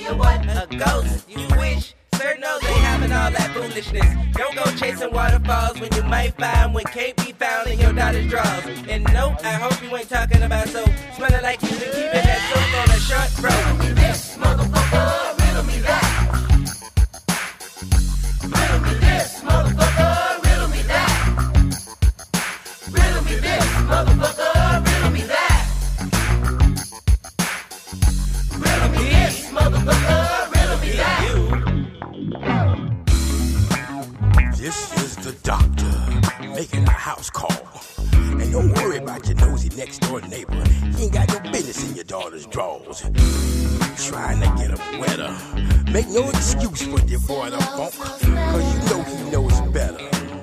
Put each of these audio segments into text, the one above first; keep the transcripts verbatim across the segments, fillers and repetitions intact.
a what? A ghost. You wish. Sir knows they having all that foolishness. Don't go chasing waterfalls when you might find what can't be found in your daughter's drawers. And no, I hope you ain't talking about soap. Smelling like you been keeping that soap on a short throat. Riddle me this, motherfucker, riddle me that. Riddle me this, motherfucker, riddle me that. Riddle me this, motherfucker, riddle me that. Riddle me this, motherfucker, riddle me that. This is the doctor making a house call. And don't worry about your nosy next door neighbor. He ain't got no business in your daughter's drawers. Trying to get him wetter. Make no excuse for your boy the funk, cause you know he knows better.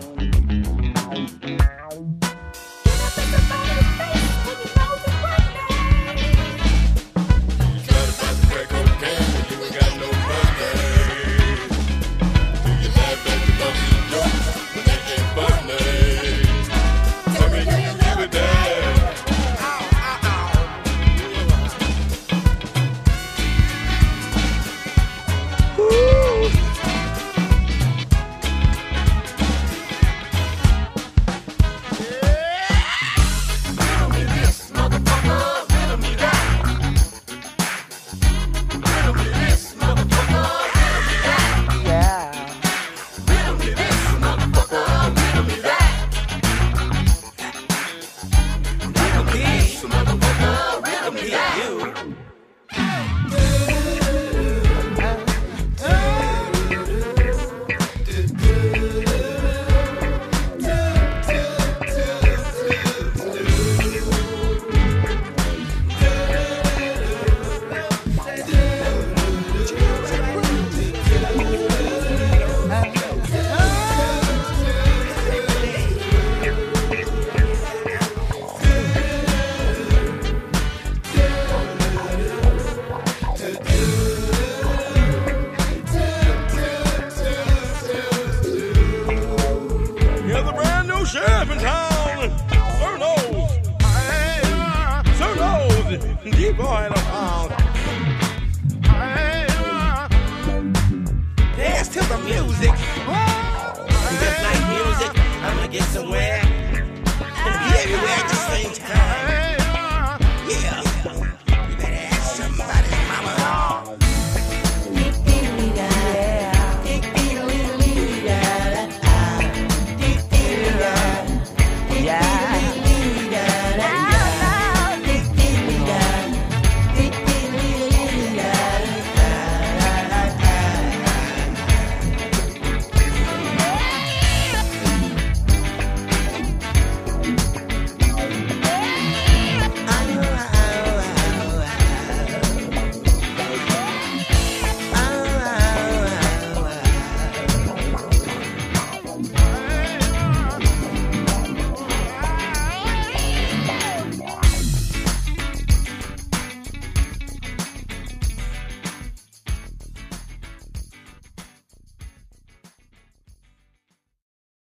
Sheriff in town, Sir knows, Sir knows, deep boy in the pound. Dance to the music. Just like music, I'ma get somewhere.